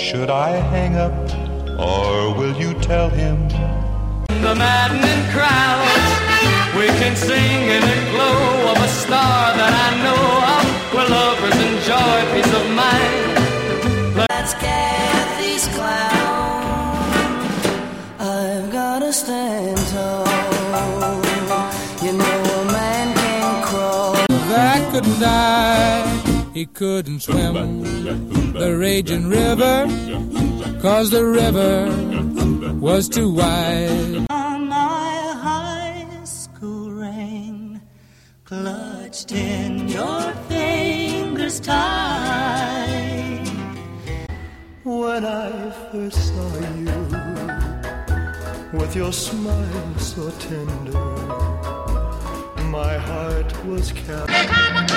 Should I hang up, or will you tell him? The maddening crowds, we can sing in the glow of a star that I know of, where lovers enjoy peace of mind. Let's get these clowns. I've gotta stand tall. You know a man can crawl. That couldn't die, he couldn't swim the raging river, 'cause the river was too wide. On my high school ring, clutched in your fingers tight. When I first saw you, with your smile so tender, my heart was captured.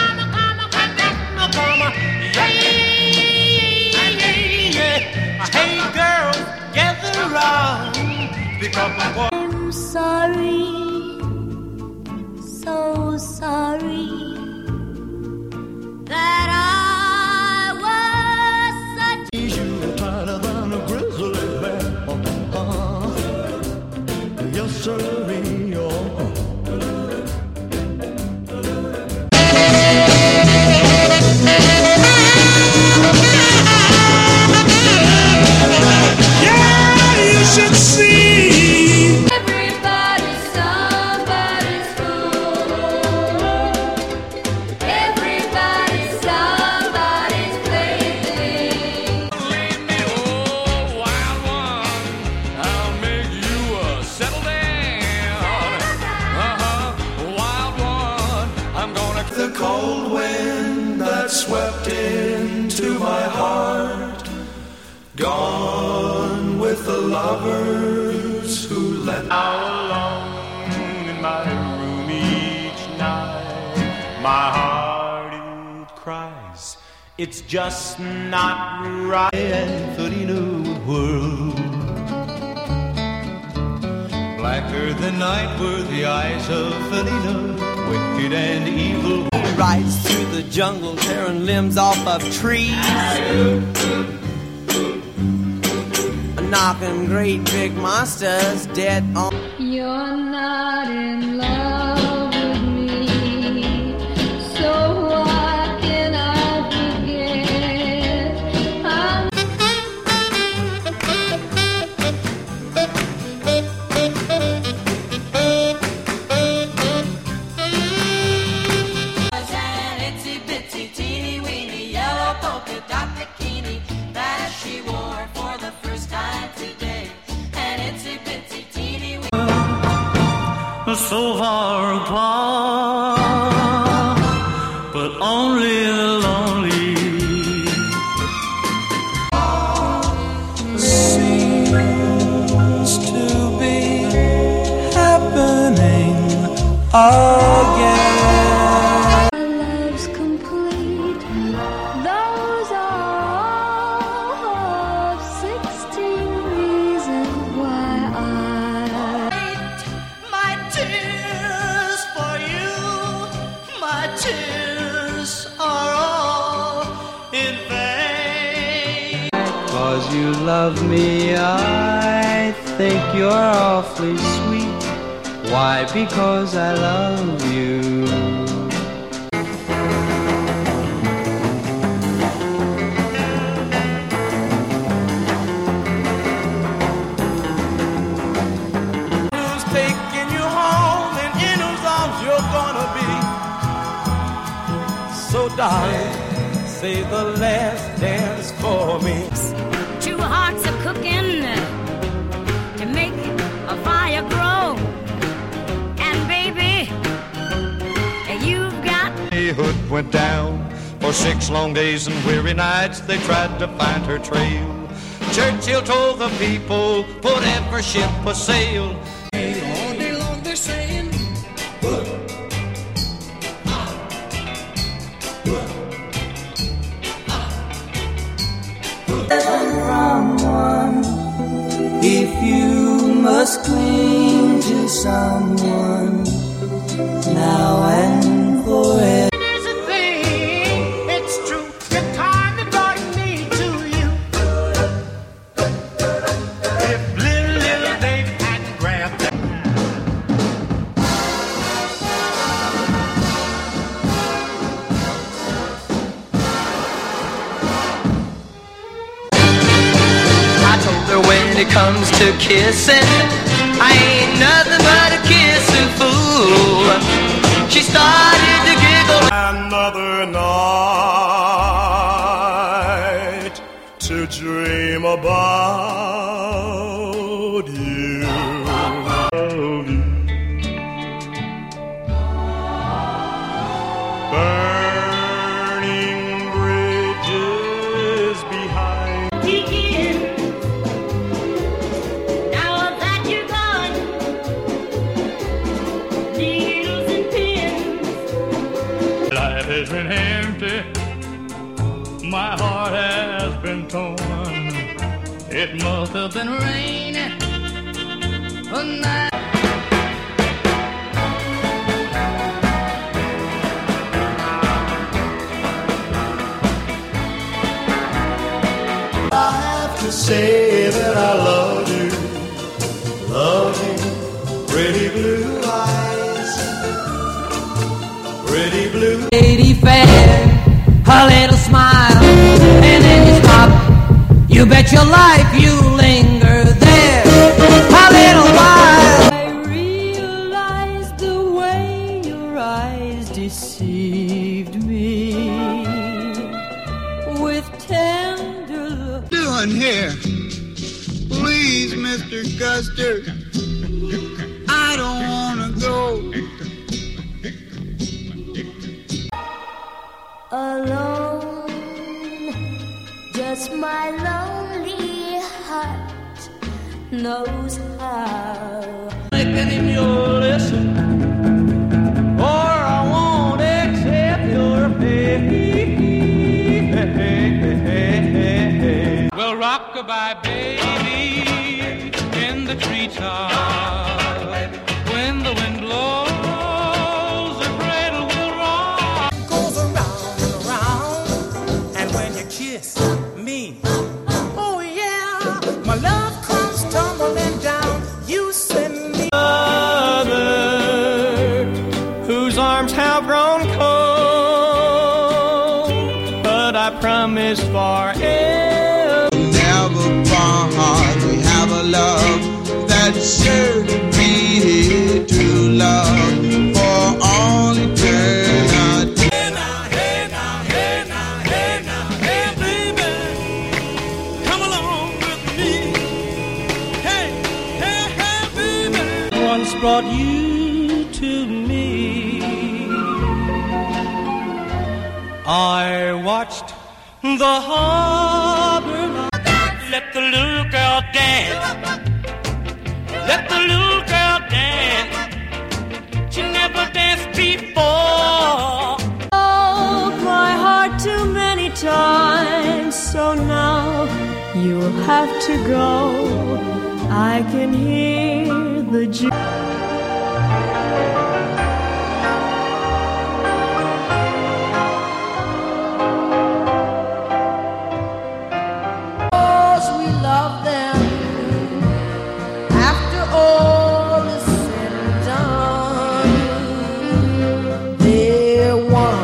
Hey girl, gather round, because I'm sorry, so sorry, that I was such. You were tighter than a grizzly bear. Yes, sir. The cold wind that swept into my heart, gone with the lovers who let out alone in my room each night. My heart, it cries, it's just not right. And Felina world, blacker than night were the eyes of Felina, wicked and evil. Rides through the jungle, tearing limbs off of trees, knocking great big monsters dead on. You're not in love with me, so why can I forget? So far apart, but only the lonely Seems to be happening again. Our love's complete. Those are all 16 reasons why My tears for you, my tears are all in vain. 'Cause you love me, I think you're awfully sweet. Why? Because I love you. Taking you home, and in whose arms you're gonna be. So darling, say the last dance for me. Two hearts are cooking to make a fire grow. And baby, you've got Hood went down for 6 long days and weary nights. They tried to find her trail. Churchill told the people, put every ship a sail. All day long they're saying, from one. If you must cling to someone now and forever. it comes to kissing, I ain't nothing but a kissing fool. She started to giggle. Another night to dream about you. Burning bridges behind. Now that you're gone, needles and pins. Life has been empty, my heart has been torn. It must have been raining a night. I have to say that I love you, pretty blue eyes, pretty blue. Lady fair, her little smile, and then you stop. You bet your life you linger there a little while. I realized the way your eyes deceived me with tender look. Doing here? Please, Mr. Custer, I don't want to go. Alone, just my lonely heart knows how. Thinking if you'll listen, or I won't accept your fate. Well, rock-a-bye, baby, in the treetop. When the wind blows, the cradle will rock. Goes around and around, and when you kiss me, oh yeah, my love comes tumbling down. You send me Mother, whose arms have grown cold, but I promise forever. Never part, we have a love that's sure to be here to love for all eternity. Hey now, hey now, hey now, hey now, hey baby, come along with me. Hey, hey, hey baby. Once brought you to me. I watched the harbor light. Let the little girl dance. Let the little girl dance. She never danced before. broke my heart too many times, so now you'll have to go. I can hear the we love them after all is said and done. They're one.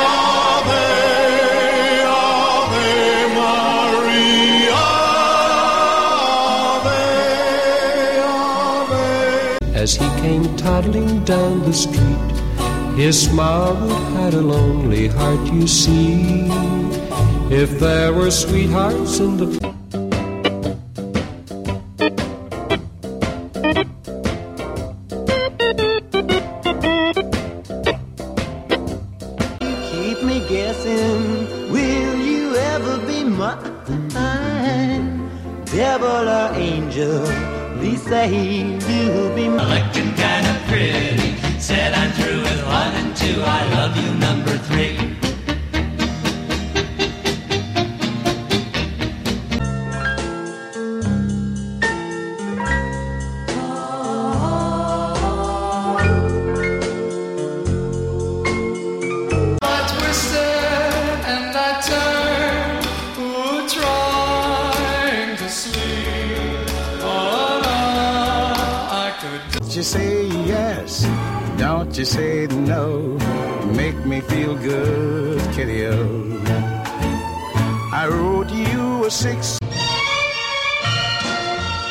As he came toddling down the street, his smile would hide a lonely heart, you see. If there were sweethearts in the Keep me guessing, will you ever be mine? Devil or angel, please say you'll be mine. Looking kind of pretty. Said I'm through with 1 and 2. I love you, number 3. You say yes, don't you say no. Make me feel good, kitty-o. I wrote you a 6.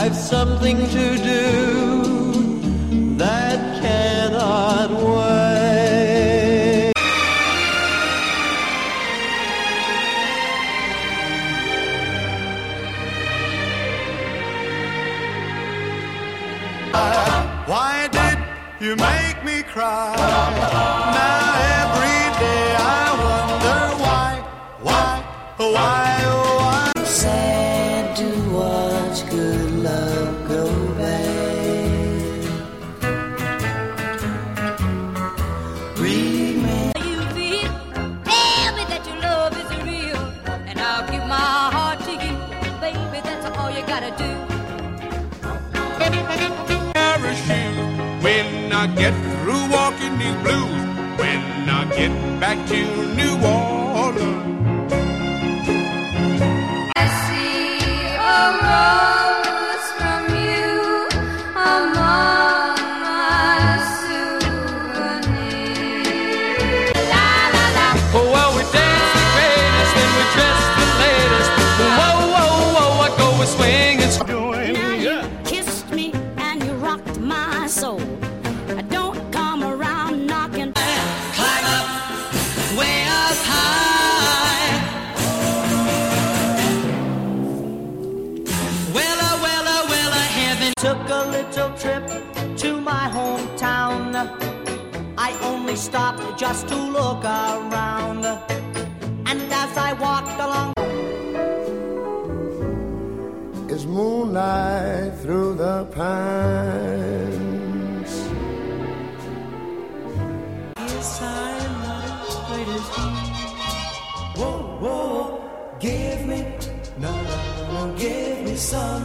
I've something to do that cannot wait. Why did you make me cry? Now every day I wonder why. Sad to watch good love go bad. Remember You feel, tell me that your love is real, and I'll give my heart to you, baby. That's all you gotta do. Parachute when I get through walking these blues, when I get back to New Orleans. I see a rose from you among my souvenirs. La la la. Oh, well, we dance the greatest and we dress the latest. Whoa, whoa, whoa, I go a swing and Now you kissed me and you rocked my soul. Don't come around knocking. climb up, way up high. Well, heaven. Took a little trip to my hometown. I only stopped just to look around. And as I walked along, It's moonlight through the pines. yes, I'm not as straight as he. Whoa, whoa, give me, no, give me some.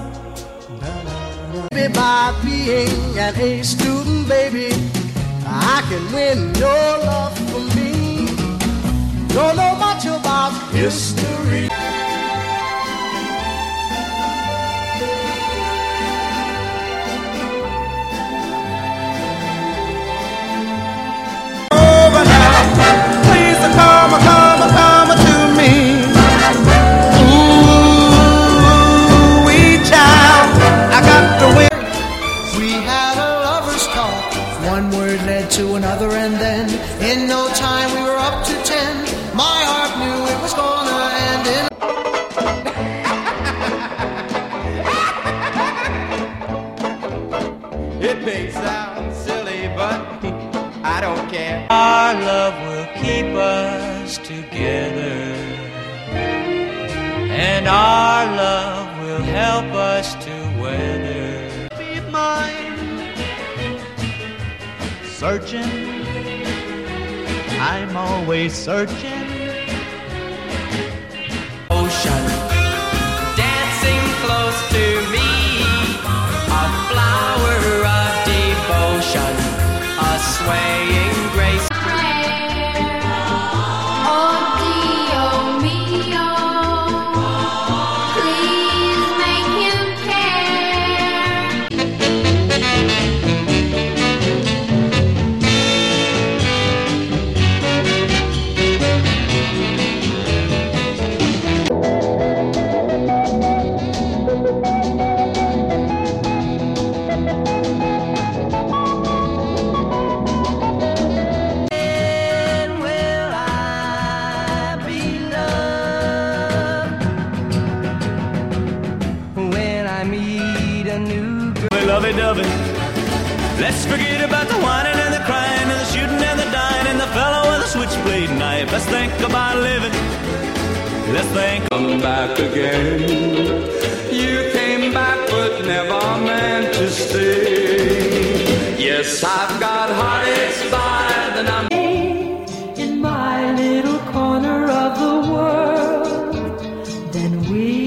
By being an A student, baby, I can win your love for me. Don't know much about history. Over now, please come to me. Ooh, wee child, I got the win. We had a lover's talk. One word led to another, and then in no time we were up to 10. My heart knew it was gonna end in. It may sound silly, but I don't care. our love will keep us together, and our love will help us to weather. Be mine. Searching, I'm always searching. Ocean, dancing close to me, a flower of devotion, a swaying grace. Oh, Dio mio, please make him care. When will I be loved? When I meet a new girl. Lovey-dovey, let's forget about the whining and the crying and the shooting and the dying and the fellow with the switchblade knife. Let's think about living. Let's think. Come back again. You came back but never meant to stay. Yes, I've got heartaches bad and I'm In my little corner of the world, then we